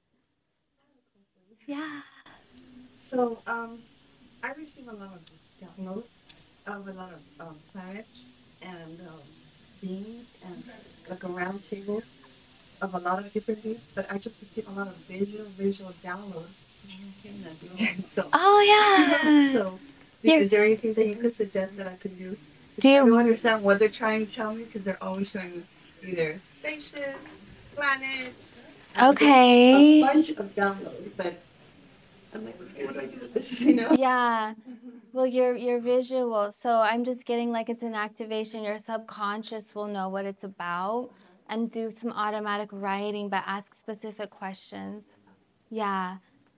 Yeah. So I receive a lot of downloads of a lot of planets and beings and like a round table of a lot of different things, but I just receive a lot of visual downloads. So, Oh yeah. so is there anything that you could suggest that I could do? Do I you don't understand what they're trying to tell me because they're always showing me either spaceships, planets, Okay. just a bunch of downloads, but I'm like, okay, what do I do with this? You know? Yeah. Well, your visual. So I'm just getting like it's an activation. Your subconscious will know what it's about and do some automatic writing, but ask specific questions. Yeah.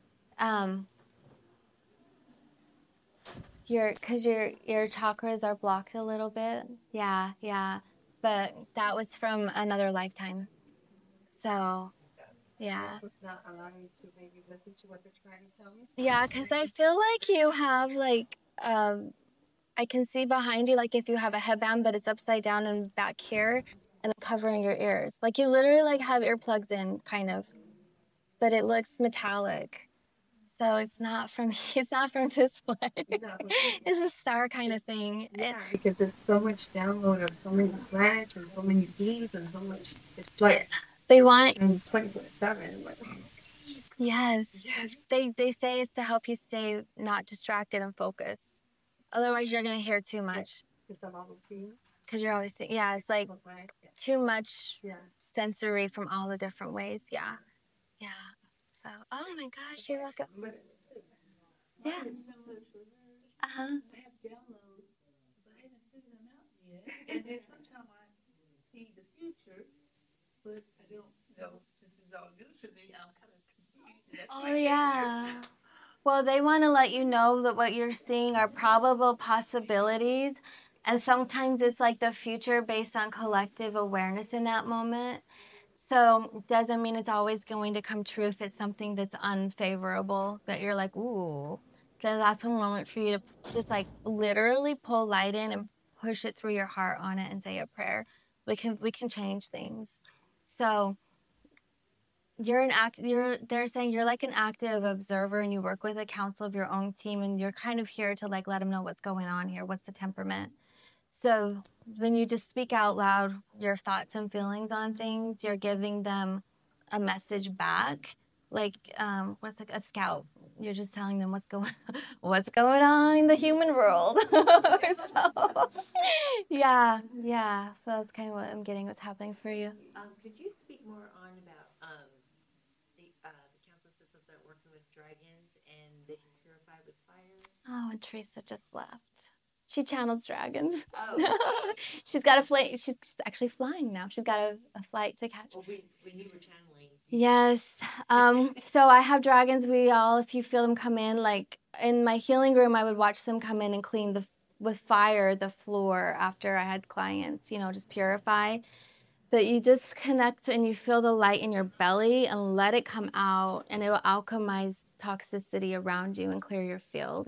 Because your chakras are blocked a little bit. Yeah, yeah. But that was from another lifetime. So, yeah. That's what's not allowing me to maybe listen to what they're trying to tell me. Yeah, because I feel like you have like I can see behind you, like if you have a headband, but it's upside down and back here and covering your ears. Like you literally like have earplugs in, kind of, but it looks metallic. So it's not from it's not from this one. It's a star kind of thing. Yeah, because there's so much download of so many planets and so many beings and so much. It's like They want and it's 24/7. yes. They say it's to help you stay not distracted and focused. Otherwise, you're gonna hear too much. Because you're always saying, yeah, it's like too much sensory from all the different ways. Yeah, yeah. So, oh my gosh, you're welcome. Yeah. Uh huh. I have downloads, but I haven't sent them out yet. And then sometimes I see the future, but I don't know. Since it's all new to me, I'm kind of confused. Oh yeah. Well, they want to let you know that what you're seeing are probable possibilities. And sometimes it's like the future based on collective awareness in that moment. So it doesn't mean it's always going to come true if it's something that's unfavorable, that you're like, ooh. Then that's a moment for you to just like literally pull light in and push it through your heart on it and say a prayer. We can change things. So they're saying you're like an active observer and you work with a council of your own team and you're kind of here to like let them know what's going on here, what's the temperament. So when you just speak out loud your thoughts and feelings on things, you're giving them a message back, like what's like a scout. You're just telling them what's going on in the human world. So, yeah. So that's kind of what I'm getting. What's happening for you? Could you speak more on about the council systems that are working with dragons and they can purify with fire? Oh, and Teresa just left. She channels dragons. Oh. She's got a flight. She's actually flying now. She's got a flight to catch. Well, when you were channeling. Yes. So I have dragons. If you feel them come in, like in my healing room, I would watch them come in and clean with fire the floor after I had clients, just purify. But you just connect and you feel the light in your belly and let it come out and it will alchemize toxicity around you and clear your field.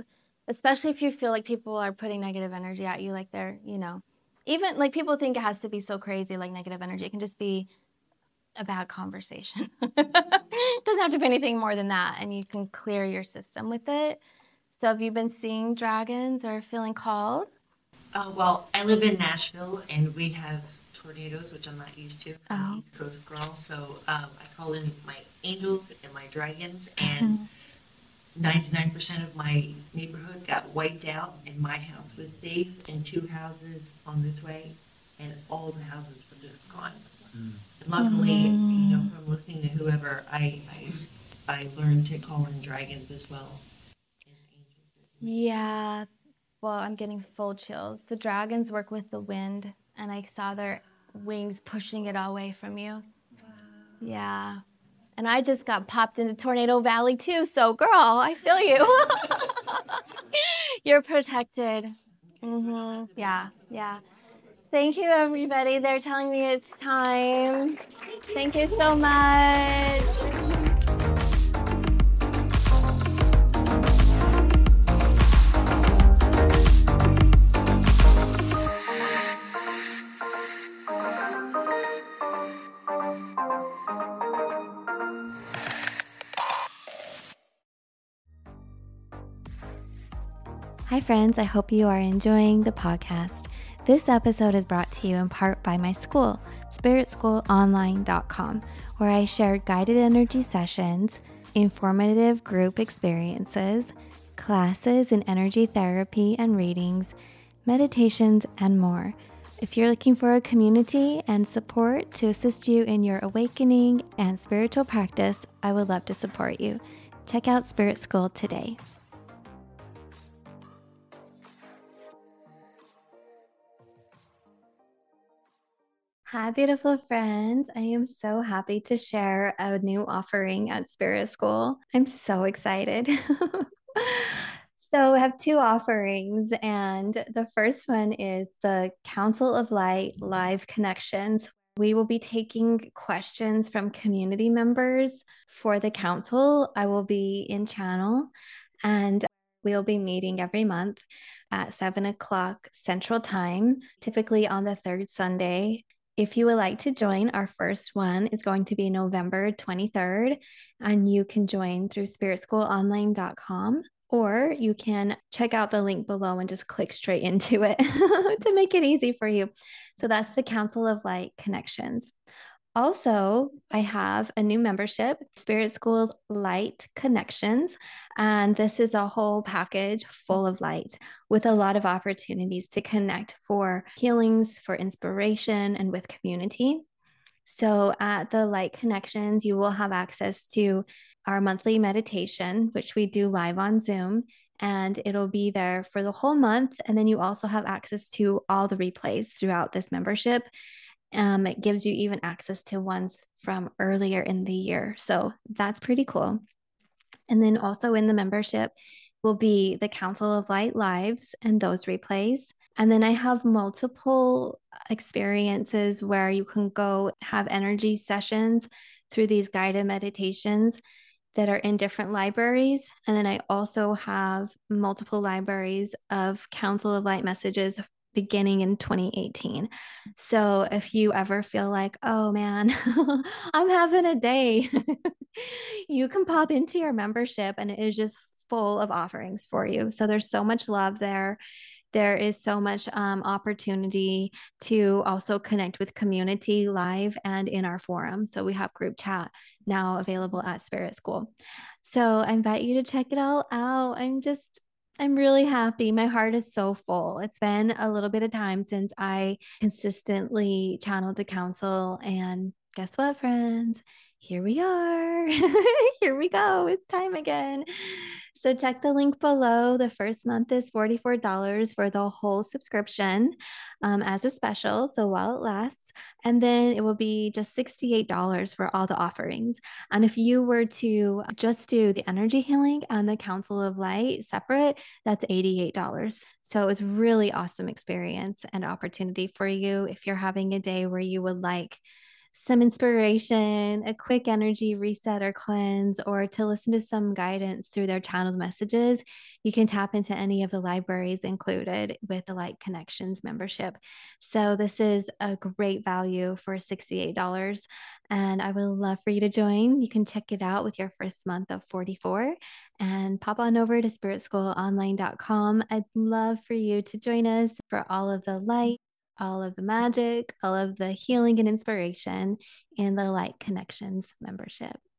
especially if you feel like people are putting negative energy at you, like they're, even like people think it has to be so crazy, like negative energy. It can just be a bad conversation. It doesn't have to be anything more than that, and you can clear your system with it. So have you been seeing dragons or feeling called? Well, I live in Nashville, and we have tornadoes, which I'm not used to. I'm Oh. an East Coast girl, so I call in my angels and my dragons, and 99% of my neighborhood got wiped out, and my house was safe, and 2 houses on this way, and all the houses were just gone. And luckily, from listening to whoever, I learned to call in dragons as well. And angels. Yeah. Well, I'm getting full chills. The dragons work with the wind, and I saw their wings pushing it away from you. Yeah. And I just got popped into Tornado Valley too, so girl, I feel you. You're protected. Yeah, yeah. Thank you, everybody. They're telling me it's time. Thank you so much. Hi, friends. I hope you are enjoying the podcast. This episode is brought to you in part by my school, spiritschoolonline.com, where I share guided energy sessions, informative group experiences, classes in energy therapy and readings, meditations, and more. If you're looking for a community and support to assist you in your awakening and spiritual practice, I would love to support you. Check out Spirit School today. Hi, beautiful friends. I am so happy to share a new offering at Spirit School. I'm so excited. So, I have 2 offerings, and the first one is the Council of Light Live Connections. We will be taking questions from community members for the council. I will be in channel, and we'll be meeting every month at 7 o'clock Central Time, typically on the 3rd Sunday. If you would like to join, our first one is going to be November 23rd, and you can join through spiritschoolonline.com, or you can check out the link below and just click straight into it to make it easy for you. So that's the Council of Light Connections. Also, I have a new membership, Spirit School's Light Connections, and this is a whole package full of light with a lot of opportunities to connect for healings, for inspiration, and with community. So at the Light Connections, you will have access to our monthly meditation, which we do live on Zoom, and it'll be there for the whole month. And then you also have access to all the replays throughout this membership. It gives you even access to ones from earlier in the year. So that's pretty cool. And then also in the membership will be the Council of Light Lives and those replays. And then I have multiple experiences where you can go have energy sessions through these guided meditations that are in different libraries. And then I also have multiple libraries of Council of Light messages beginning in 2018. So if you ever feel like, oh man, I'm having a day, you can pop into your membership and it is just full of offerings for you. So there's so much love there. There is so much opportunity to also connect with community live and in our forum. So we have group chat now available at Spirit School. So I invite you to check it all out. I'm really happy. My heart is so full. It's been a little bit of time since I consistently channeled the council. And guess what, friends? Here we are. Here we go. It's time again. So check the link below. The first month is $44 for the whole subscription as a special. So while it lasts, and then it will be just $68 for all the offerings. And if you were to just do the energy healing and the Council of Light separate, that's $88. So it was really awesome experience and opportunity for you if you're having a day where you would like some inspiration, a quick energy reset or cleanse, or to listen to some guidance through their channeled messages, you can tap into any of the libraries included with the Light Connections membership. So this is a great value for $68, and I would love for you to join. You can check it out with your first month of 44 and pop on over to spiritschoolonline.com. I'd love for you to join us for all of the light, all of the magic, all of the healing and inspiration in the Light Connections membership.